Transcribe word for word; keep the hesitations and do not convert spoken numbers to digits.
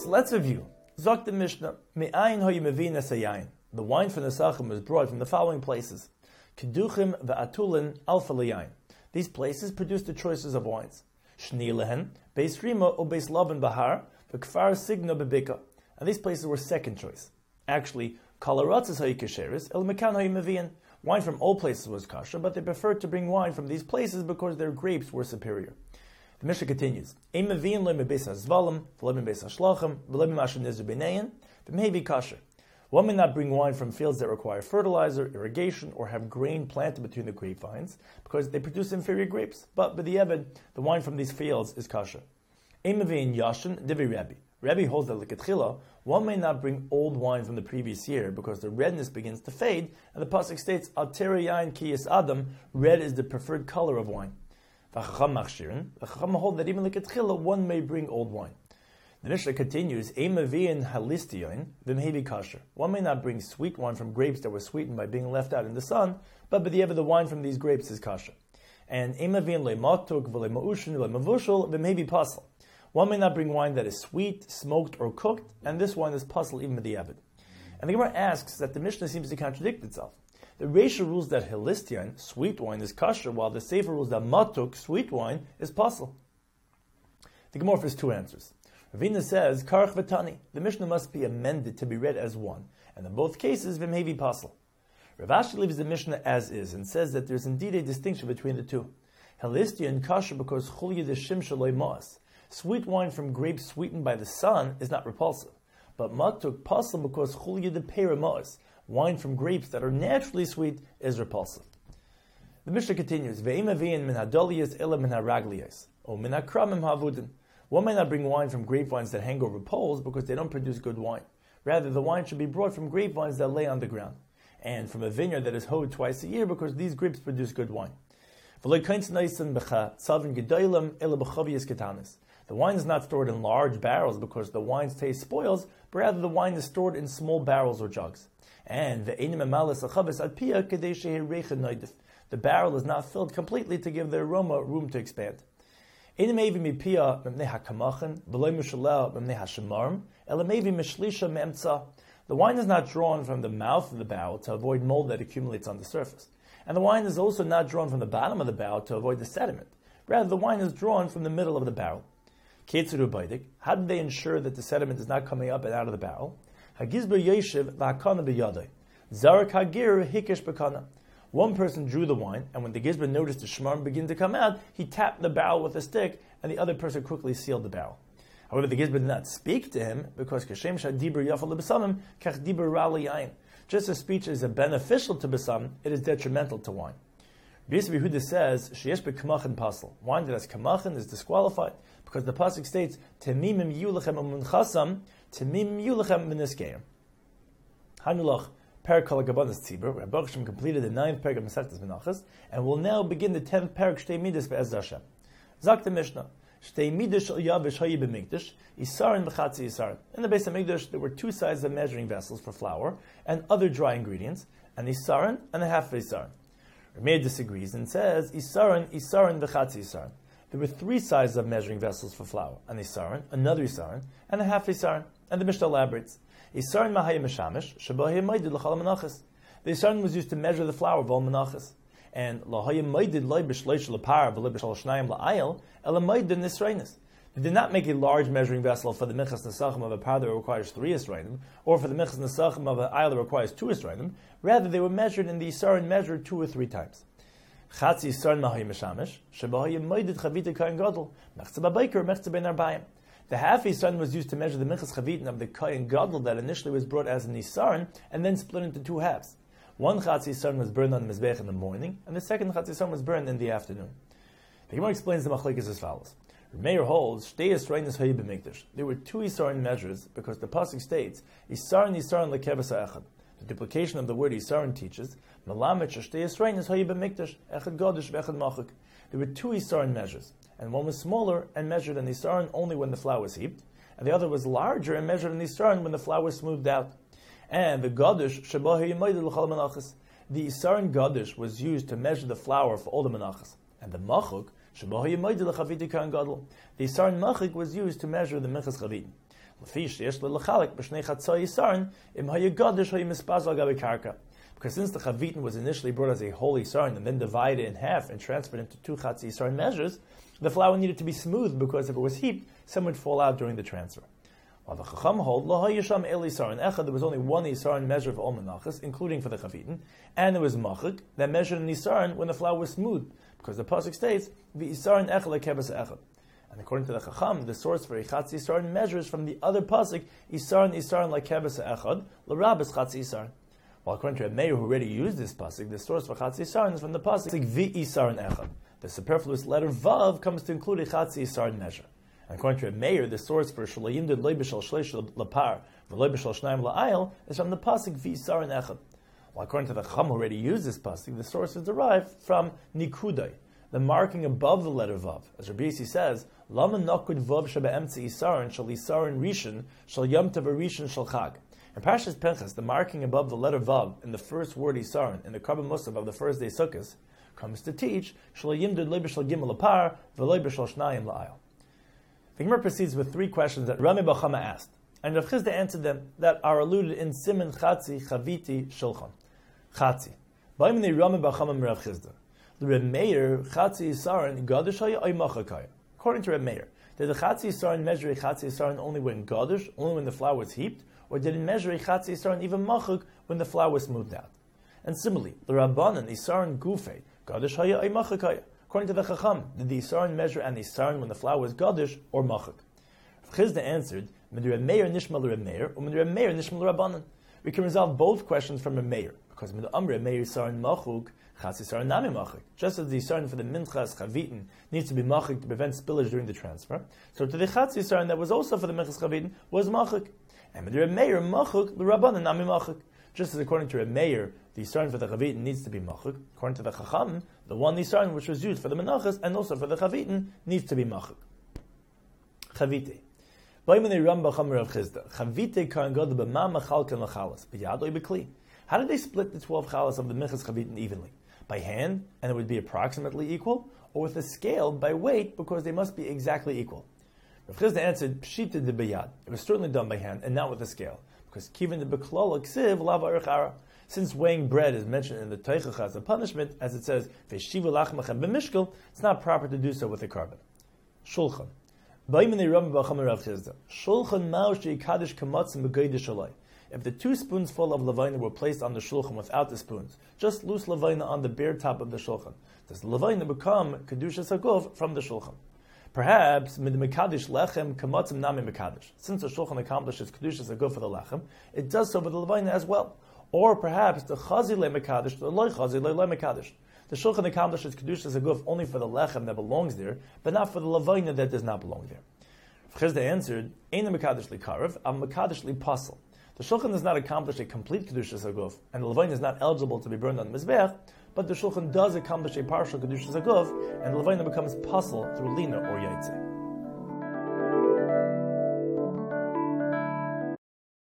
So let's review. Zok the Mishnah, Me'ayin hoyi mevin esayayin. The wine from the Sachem was brought from the following places. Keduchim ve'atulin alfa leyayin. These places produce the choices of wines. Shni lehen, Beis Rima or Beis Lavan Bahar, v'kfar signo bebika. And these places were second choice. Actually, Kalaratzis hoyi kesheris, el mekan hoyi mevin. Wine from all places was kosher, but they preferred to bring wine from these places because their grapes were superior. The Mishnah continues, Ein mevin lo mebeis hazvalim, v'lo mebeis hashlachim, v'lo memashu nizu b'nein, v'mehevi kosher. One may not bring wine from fields that require fertilizer, irrigation, or have grain planted between the grapevines, because they produce inferior grapes. But by the Eved, the wine from these fields is kosher. Ein mevin yashin divi Rebbe. Rebbe holds that l'ketchila, one may not bring old wine from the previous year because the redness begins to fade, and the pasuk states, Al tera yain ki yis adam, red is the preferred color of wine. V'chacham machshirin, the chacham hold that even l'ketchila, one may bring old wine. The Mishnah continues, Ein mevi'in halistiyon, v'mhevi kasher. One may not bring sweet wine from grapes that were sweetened by being left out in the sun, but b'di'evad the wine from these grapes is kasher. And Ein mevi'in le'matuk, v'le'ma'ushin, v'le'mavushal, v'mhevi pasel. One may not bring wine that is sweet, smoked, or cooked, and this wine is pasel even b'di'evad. And the Gemara asks that the Mishnah seems to contradict itself. The Reisha rules that halistiyon, sweet wine, is kasher, while the Sefer rules that matuk, sweet wine, is pasel. The Gemara offers two answers. Ravina says, Karach v'tani, the Mishnah must be amended to be read as one, and in both cases, v'mhevi pasel. Rav Ashi leaves the Mishnah as is, and says that there's indeed a distinction between the two. Halistiyon kasher because chulya deshim shaloi ma'as. Sweet wine from grapes sweetened by the sun is not repulsive, but matuk pasel because chulya de pera ma'as. Wine from grapes that are naturally sweet is repulsive. The Mishnah continues, Ve'im aviyin min hadoliyas ela min haragliyas, o min hakramim havudin. One may not bring wine from grapevines that hang over poles because they don't produce good wine. Rather, the wine should be brought from grapevines that lay on the ground, and from a vineyard that is hoed twice a year because these grapes produce good wine. The wine is not stored in large barrels because the wine's taste spoils, but rather the wine is stored in small barrels or jugs. And the barrel is not filled completely to give the aroma room to expand. The wine is not drawn from the mouth of the barrel to avoid mold that accumulates on the surface. And the wine is also not drawn from the bottom of the barrel to avoid the sediment. Rather, the wine is drawn from the middle of the barrel. How do they ensure that the sediment is not coming up and out of the barrel? One person drew the wine, and when the gizber noticed the shmarm begin to come out, he tapped the barrel with a stick, and the other person quickly sealed the barrel. However, the gizber did not speak to him, because kashem shadibur yafal lebesamim kach dibur ra leyayin. Just as speech is beneficial to besam, it is detrimental to wine. Rabbi Yehuda says, sheyesh bekamachin pasel. Wine that has kamachin is disqualified, because the pasuk states, temimim yulechem amunchasam, temimim yulechem miniskeim. Hanulach. Parak Kalagabanas Tzibur, where Baruch Hashem completed the ninth parak of Masechtas Menachos, and will now begin the tenth parak Shtei Midas Be'ez Hashem. Zak the Mishnah, Shtei Midas Shel Yavish Hayi B'Mikdash, Isarin B'Chatzi Isarin. In the base of Mikdash, there were two sizes of measuring vessels for flour and other dry ingredients, an Isarin and a half of Isarin. Rameir disagrees and says, Isarin, Isarin B'Chatzi Isarin. There were three sizes of measuring vessels for flour, an Isarin, another Isarin, and a half Isarin. And the Mishnah elaborates, Isarin mahayim meshamish, shabahayim maydid l'chal menachas. The Isarin was used to measure the flour of all menachas. And lahayim maydid loy b'shleish l'par v'loy b'shal shnayim la'ayel, ela maydid nisreinis. They did not make a large measuring vessel for the minchas nesachim of a par that requires three esrainim, or for the minchas nesachim of an ayel that requires two esrainim. Rather, they were measured in the Isarin measured two or three times. Chatzi Isarin mahayim meshamish, shabahayim maydid chavita kain gadol, mechza b'bayker, mechza ben arbayim. The half Isarin was used to measure the minchas chavitin of the kain gadol that initially was brought as an Isarin and then split into two halves. One chatzi Isarin was burned on the mizbech in the morning, and the second chatzi Isarin was burned in the afternoon. The Gemara explains the machlekes as follows. Meir holds shtei Yisraelis hayi b'mikdash. There were two Isarin measures because the pasuk states Isarin Isarin lekevas ha'echad. The duplication of the word Isarin teaches melamed shtei Yisraelis hayi b'mikdash echad gadish v'echad machuk. There were two Isarin measures, and one was smaller and measured an Isarin only when the flour was heaped, and the other was larger and measured an Isarin when the flour was smoothed out. And the Gadish Shabahi Yimaydid l'chal menachas. The Isarin Gadish was used to measure the flour for all the menachas, and the Machuk Shabahi Yimaydid l'chaviti kan gadol. The Isarin Machuk was used to measure the minchas chavit. Because since the Chavitin was initially brought as a whole Isaron and then divided in half and transferred into two Chatzi Isaron measures, the flour needed to be smooth because if it was heaped, some would fall out during the transfer. While the Chacham hold, there was only one Isaron measure of all Menachas, including for the Chavitin, and it was Machik, that measured an Isaron when the flour was smooth, because the Pasuk states, the Isaron Echad lekebes Echad. And according to the Chacham, the source for a Chatzi Isaron measures from the other Pasuk, Isaron Isaron lekebes Echad, l'rabes Chatzi Isaron. While according to a Meir who already used this Pasuk, the source for Chatzi Isaron is from the Pasuk, vi Isaron Echad. The superfluous letter Vav comes to include a Chatzi Isaron measure. And according to a Meir, the source for Shalayim did Leibishal Shleish Lapar, Leibishal Shnaim La'ayil, is from the Pasuk vi Isaron Echad. While according to the Chacham who already used this Pasuk, the source is derived from Nikudai, the marking above the letter Vav. As Rabbi Yossi says, Lama Nakud Vav Shebe'emtzi Isaron Shal Isaron Rishon Shal Yom Tov Rishon Shal Chag. In Parshas Pinchas, the marking above the letter Vav in the first word Isaron in the Karban Musaf of the first day Sukkos comes to teach Shal Yimdud Leib Shal Gimel Lapar V'Leib Shal Shnayim La'ayil. The Gemara proceeds with three questions that Rami Bar Chama asked, and Rav Chizda answered them that are alluded in Siman Chatzi Chaviti Shulchan. Chatzi. Ba'imnei Rami Bar Chama Rav Chizda. The Reb Meir Chatzi Isaron Gadish Haya Oy Machakaya. According to Reb Meir, did the Chatzi Isaron measure a Chatzi Isaron only when Gadish, only when the flour was heaped, or did it measure a Chatzi Isaron even Machak when the flour was smoothed out? And similarly, the Rabbanan Isaron Gufei Gadish Haya Oy Machakaya. According to the Chacham, did the Isaron measure an Isaron when the flour was Gadish or Machak? Chizda answered, Med Reb Meir Nishmal Reb Meir, or Med Reb Meir Nishmal Rabbanan. We can resolve both questions from Reb Meir, because Med Amr Meir Isaron Machuk Chatzi Isaron Nami Machik. Just as the Isaron for the Minchas Chavitin needs to be Machik to prevent spillage during the transfer, so to the Chatzi Isaron that was also for the Minchas Chavitin was Machik. And with Reb Meir Machuk, the Rabbanan Nami Machik. Just as according to Reb Meir, the Isaron for the Chavitin needs to be Machik, according to the Chacham, the one Isaron which was used for the Menachas and also for the Chavitin needs to be Machik. Chavite. Ba'imnei Ram B'cham Rav Chizda. Chavite kan god b'ma machalkan l'chalas. B'yad oy b'kli. How did they split the twelve chalas of the Minchas Chavitin evenly? By hand, and it would be approximately equal, or with a scale by weight, because they must be exactly equal? Rav Chizda answered, Pshita de b'yad. It was certainly done by hand, and not with a scale, because kiven de b'klol ksiv lav arich ara. Since weighing bread is mentioned in the Teichach as a punishment, as it says, V'shivu lachmachem b'mishkel, it's not proper to do so with a carbon. Shulchan. Ba'imnei Rabbi B'cham Rav Chizda. Shulchan ma'u she'ikadish kamatzim b'geidish alay. If the two spoons full of levina were placed on the shulchan without the spoons, just loose levina on the bare top of the shulchan, does the levina become kedushas haguf from the shulchan? Perhaps mid mekadosh lechem kamatzim nami mekadosh. Since the shulchan accomplishes kedushas haguf for the lechem, it does so for the levina as well. Or perhaps the chazile mekadosh, the loy chazile loy mekadosh. The shulchan accomplishes kedushas haguf only for the lechem that belongs there, but not for the levina that does not belong there. Chizda answered, "Ein mekadosh li karev, am mekadosh li pasel." The shulchan does not accomplish a complete kedushas haguf, and the levina is not eligible to be burned on the mizbech, but the shulchan does accomplish a partial kedushas haguf, and the levina becomes pasel through lina or yaitze.